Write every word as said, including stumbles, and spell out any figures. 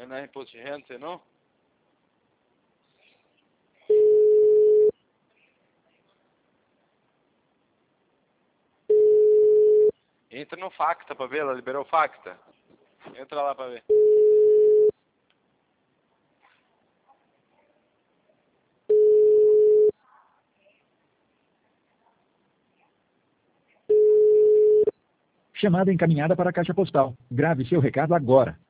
né? Imposto de renda, você não? Entra no Facta pra ver, ela liberou o Facta. Entra lá pra ver. Chamada encaminhada para a caixa postal. Grave seu recado agora.